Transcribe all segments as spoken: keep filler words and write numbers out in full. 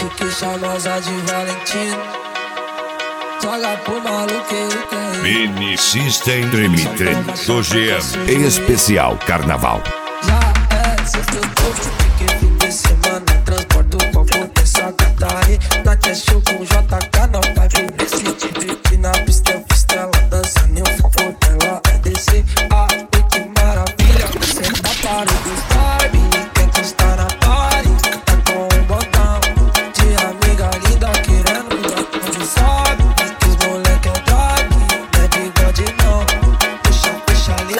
Chique charmosa de Valentino. Joga pro maluqueiro que é Mini System Treme Treme do G M. Especial Carnaval. Já é sexto topo, que fim de semana transporto com potência Catarri. Na cash com J K não vai viver esse tipo. E na pista eu fiz tela dançando e o foco dela é descer. Ah, e que maravilha, você tá parado dos vibe. Quem que está na party, tá com um botão de amiga linda querendo dar onde sobe. Que os moleque é dog, não é bigode não. Puxa, puxa ali.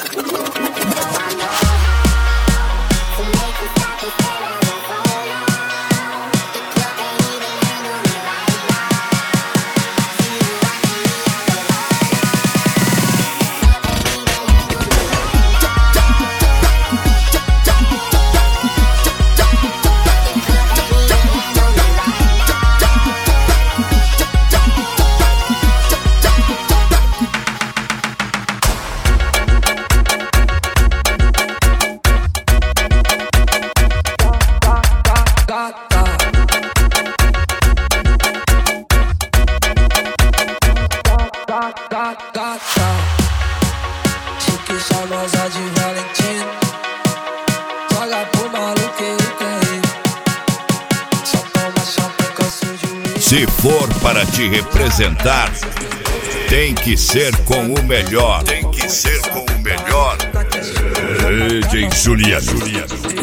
Chique charmosa de Valentino. Joga pro maluqueiro que é ele. Só toma choque com sujo. Se for para te representar, tem que ser com o melhor. Tem que ser com o melhor. D J Juliano.